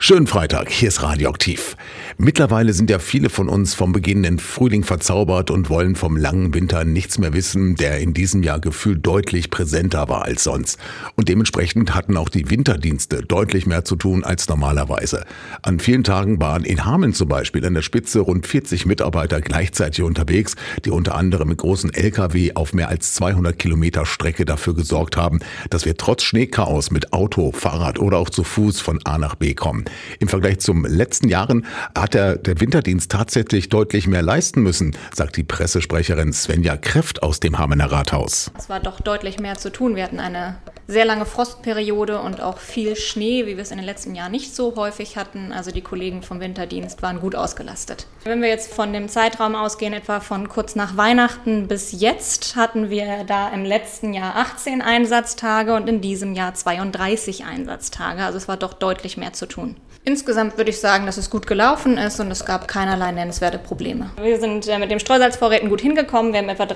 Schönen Freitag, hier ist Radioaktiv. Mittlerweile sind ja viele von uns vom beginnenden Frühling verzaubert und wollen vom langen Winter nichts mehr wissen, der in diesem Jahr gefühlt deutlich präsenter war als sonst. Und dementsprechend hatten auch die Winterdienste deutlich mehr zu tun als normalerweise. An vielen Tagen waren in Hameln zum Beispiel an der Spitze rund 40 Mitarbeiter gleichzeitig unterwegs, die unter anderem mit großen LKW auf mehr als 200 Kilometer Strecke dafür gesorgt haben, dass wir trotz Schneechaos mit Auto, Fahrrad oder auch zu Fuß von A nach B kommen. Im Vergleich zum letzten Jahren hat der Winterdienst tatsächlich deutlich mehr leisten müssen, sagt die Pressesprecherin Svenja Kreft aus dem Hamelner Rathaus. Es war doch deutlich mehr zu tun. Wir hatten eine sehr lange Frostperiode und auch viel Schnee, wie wir es in den letzten Jahren nicht so häufig hatten. Also die Kollegen vom Winterdienst waren gut ausgelastet. Wenn wir jetzt von dem Zeitraum ausgehen, etwa von kurz nach Weihnachten bis jetzt, hatten wir da im letzten Jahr 18 Einsatztage und in diesem Jahr 32 Einsatztage. Also es war doch deutlich mehr zu tun. Insgesamt würde ich sagen, dass es gut gelaufen ist und es gab keinerlei nennenswerte Probleme. Wir sind mit den Streusalzvorräten gut hingekommen. Wir haben etwa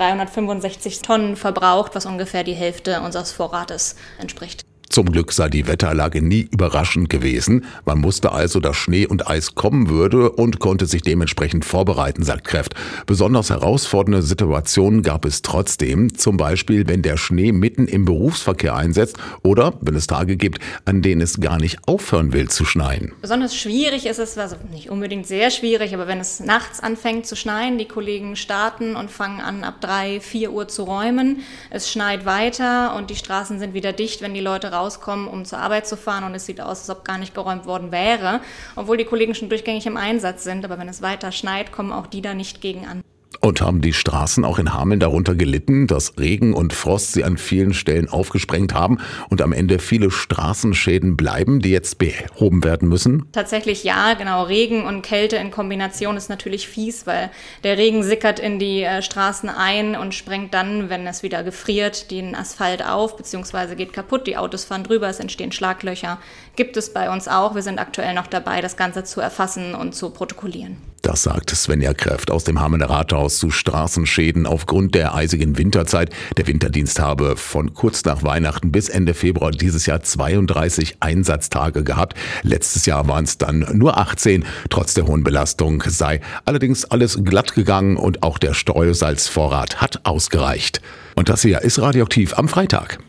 365 Tonnen verbraucht, was ungefähr die Hälfte unseres Vorrates entspricht. Zum Glück sei die Wetterlage nie überraschend gewesen. Man wusste also, dass Schnee und Eis kommen würde und konnte sich dementsprechend vorbereiten, sagt Kreft. Besonders herausfordernde Situationen gab es trotzdem, zum Beispiel, wenn der Schnee mitten im Berufsverkehr einsetzt oder wenn es Tage gibt, an denen es gar nicht aufhören will zu schneien. Besonders schwierig ist es, also nicht unbedingt sehr schwierig, aber wenn es nachts anfängt zu schneien, die Kollegen starten und fangen an, ab 3, 4 Uhr zu räumen. Es schneit weiter und die Straßen sind wieder dicht, wenn die Leute rauskommen, um zur Arbeit zu fahren und es sieht aus, als ob gar nicht geräumt worden wäre, obwohl die Kollegen schon durchgängig im Einsatz sind, aber wenn es weiter schneit, kommen auch die da nicht gegen an. Und haben die Straßen auch in Hameln darunter gelitten, dass Regen und Frost sie an vielen Stellen aufgesprengt haben und am Ende viele Straßenschäden bleiben, die jetzt behoben werden müssen? Tatsächlich ja, genau. Regen und Kälte in Kombination ist natürlich fies, weil der Regen sickert in die Straßen ein und sprengt dann, wenn es wieder gefriert, den Asphalt auf bzw. geht kaputt. Die Autos fahren drüber, es entstehen Schlaglöcher. Gibt es bei uns auch. Wir sind aktuell noch dabei, das Ganze zu erfassen und zu protokollieren. Das sagt Svenja Kreft aus dem Hamelner Rathaus zu Straßenschäden aufgrund der eisigen Winterzeit. Der Winterdienst habe von kurz nach Weihnachten bis Ende Februar dieses Jahr 32 Einsatztage gehabt. Letztes Jahr waren es dann nur 18. Trotz der hohen Belastung sei allerdings alles glatt gegangen und auch der Streusalzvorrat hat ausgereicht. Und das hier ist Radioaktiv am Freitag.